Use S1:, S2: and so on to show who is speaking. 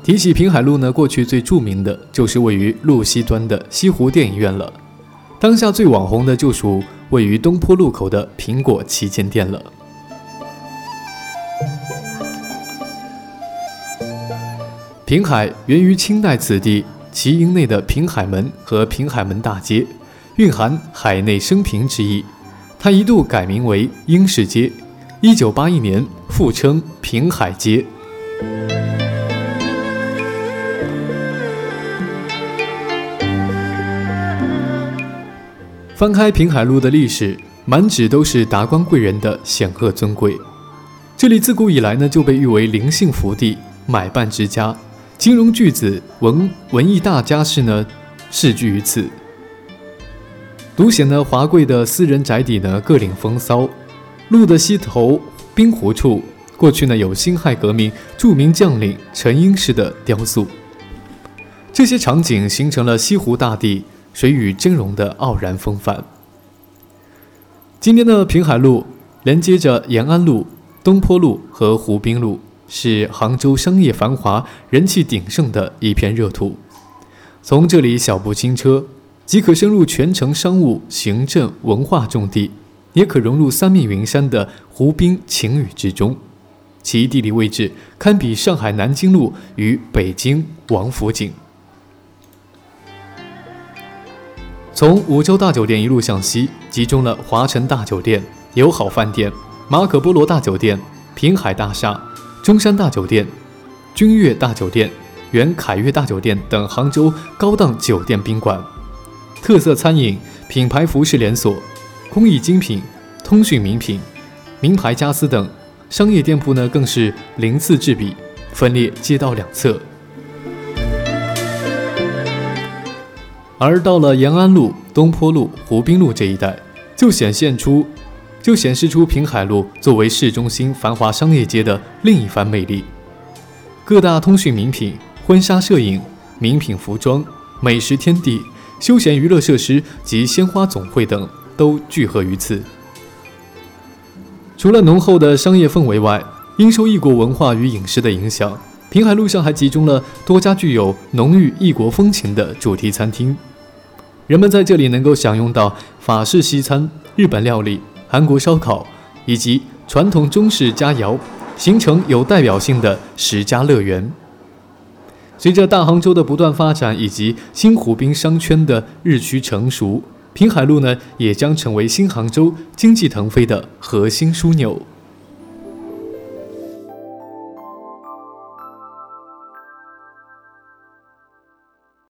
S1: 提起平海路呢，过去最著名的就是位于路西端的西湖电影院了。当下最网红的就属位于东坡路口的苹果旗舰店了。平海源于清代此地旗营内的平海门和平海门大街，蕴含海内升平之意。它一度改名为英式街，1981年复称平海街。翻开平海路的历史，满纸都是达官贵人的显赫尊贵。这里自古以来呢，就被誉为灵性福地、买办之家，金融巨子、文艺大家士呢，世居于此。独显呢华贵的私人宅邸呢，各领风骚。路的西头滨湖处，过去呢有辛亥革命著名将领陈英式的雕塑。这些场景形成了西湖大地水与峥嵘的傲然风范。今天的平海路连接着延安路、东坡路和湖滨路，是杭州商业繁华、人气鼎盛的一片热土。从这里小步轻车，即可深入全城商务、行政、文化重地，也可融入三面云山的湖滨晴雨之中。其地理位置堪比上海南京路与北京王府井。从五洲大酒店一路向西，集中了华晨大酒店、友好饭店、马可波罗大酒店、平海大厦、中山大酒店、君悦大酒店、原凯悦大酒店等杭州高档酒店宾馆，特色餐饮、品牌服饰连锁、工艺精品、通讯名品、名牌家私等商业店铺呢，更是鳞次栉比，分列街道两侧。而到了延安路、东坡路、湖滨路这一带，就显示出平海路作为市中心繁华商业街的另一番魅力。各大通讯名品、婚纱摄影、名品服装、美食天地、休闲娱乐设施及鲜花总会等都聚合于此。除了浓厚的商业氛围外，因受异国文化与饮食的影响，平海路上还集中了多家具有浓郁异国风情的主题餐厅。人们在这里能够享用到法式西餐、日本料理、韩国烧烤以及传统中式佳肴，形成有代表性的10家乐园。随着大杭州的不断发展以及新湖滨商圈的日趋成熟，平海路呢也将成为新杭州经济腾飞的核心枢纽。